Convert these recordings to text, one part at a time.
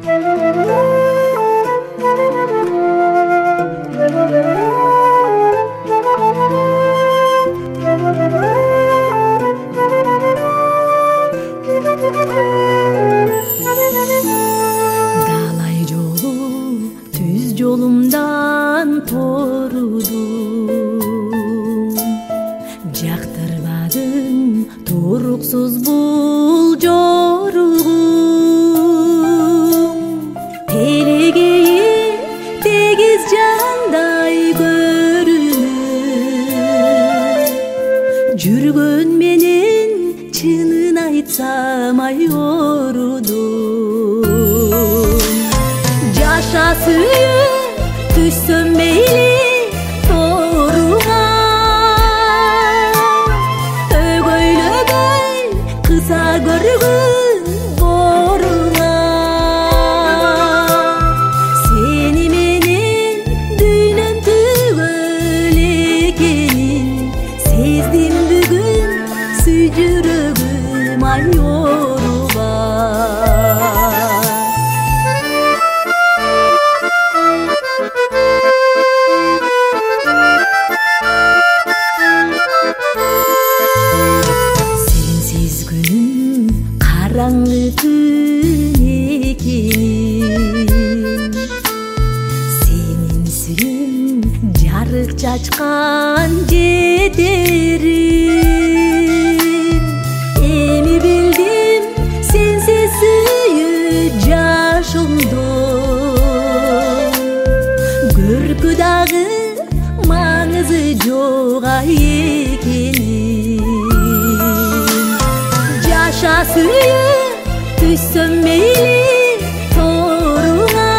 Далай жолу түз жолумдан торудум, жактырбадым туруксуз бул жоругум. Телегейи тегиз жандай көрүнүп, жүргөн менен чынын айтсам айорудум. Жаша сүйүп түссөм мейли торуңа, өгөйлөгөй кыса көргүн боруңа. Сени менен дүйнөм түгөл экенин сездим бүгүн, сүй жүрөгүм айорубай. Сенсиз күнүм караңгы түн экенин, сенин сүйүң жарык чачкан жетерин. Эми билдим сенсиз сүйүү жашоомдо көркү дагы маңызы жок экенин. Жаша сүйүп түссөм мейли торуңа,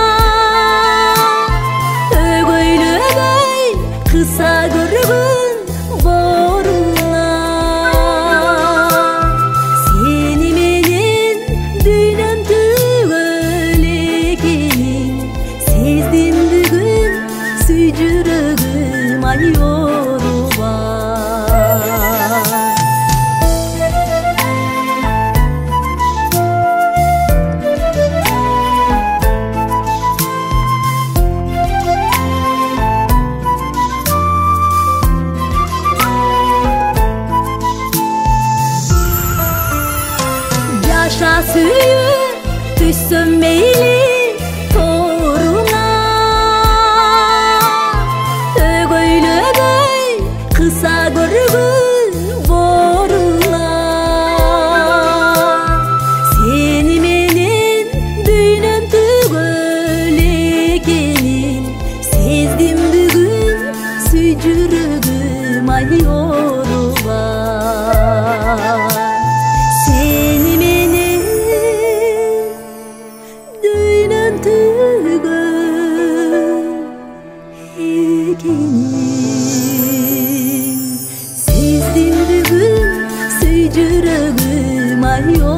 өгөйлөгөй кыса көргүн боруңа. Сени менен дүйнөм түгөл экенин сездим бүгүн, сүй жүрөгүм айорубай. Жаша сүйүп түссөм мейли торуңа, өгөйлөгөй кыса көргүн боруңа. Сени менен дүйнөм түгөл экенин сездим бүгүн, сүй жүрөгүм айорубай. Сени менен дүйнөм түгөл экенин сездим бүгүн, сүй жүрөгүм айорубай.